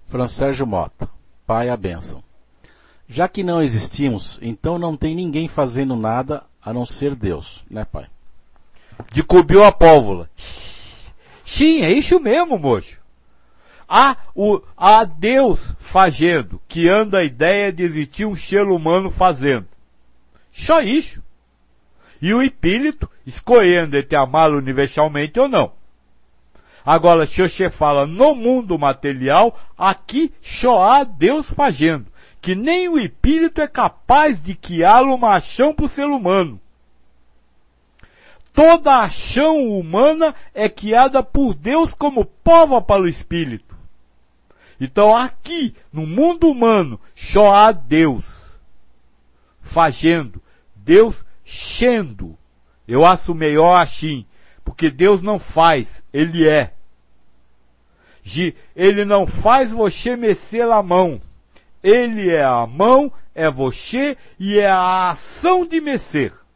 Fran Sérgio Mota. Pai, a bênção. Já que não existimos, então não tem ninguém fazendo nada a não ser Deus, né, pai? Descobriu a pólvora. Sim, é isso mesmo, moço. Há Deus fazendo, que anda a ideia de existir um ser humano fazendo. Só isso. E o espírito escolhendo entre amá-lo universalmente ou não. Agora, se você fala no mundo material, aqui só há Deus fazendo, que nem o espírito é capaz de criar uma ação para o ser humano. Toda ação humana é criada por Deus como prova para o espírito. Então aqui, no mundo humano, só há Deus fazendo, Deus sendo. Eu acho melhor assim, porque Deus não faz, Ele é. Ele não faz você mexer a mão. Ele é a mão, é você e é a ação de mexer.